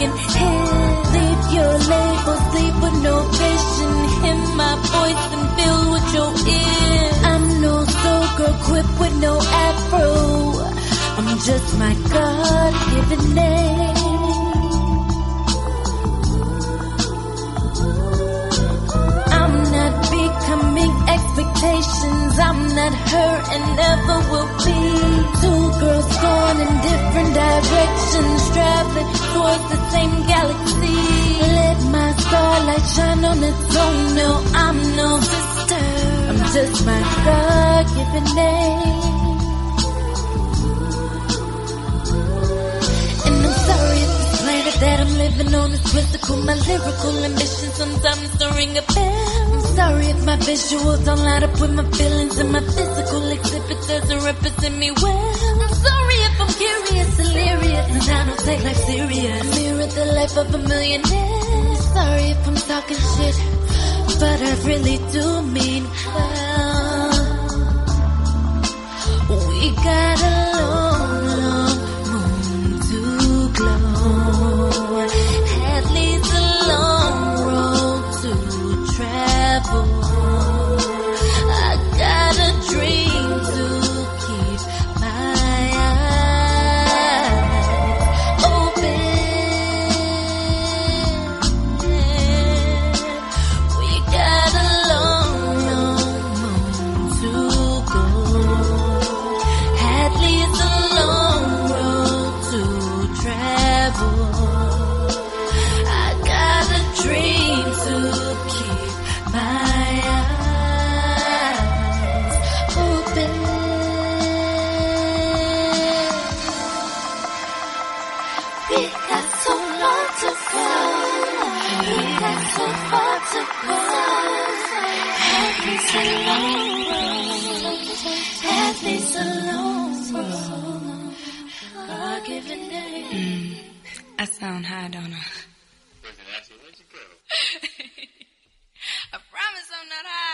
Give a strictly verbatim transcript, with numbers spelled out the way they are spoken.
can hear. Leave your label, sleep with no vision. Hear my voice and feel with your ears. I'm no soul girl, equipped with no afro. I'm just my God-given name. I'm not becoming expectations. I'm not her and never will be. Two girls going in different directions, traveling towards the same galaxy. Let my starlight shine on its own. No, I'm no sister. I'm just my God-given name. And I'm sorry if this planet that I'm living on is quizzical. My lyrical ambition sometimes don't ring a bell. I'm sorry if my visuals don't line up with my feelings, and my physical exhibit doesn't represent me well. I'm sorry if I'm curious, delirious, and I don't take life serious. I mirror the life of a millionaire. Sorry if I'm talking shit, but I really do mean well. We got a long, long moon to glow. At least a long road to travel. I got a dream to keep my eyes open. We got a long, long moon to go. At least a long road to travel. I got a dream to keep my eyes open. We got so long to go. We got so far to go. At least a long road. At least a long road. God-given name. Mm, I sound high, don't I? Where'd you go? I promise I'm not high.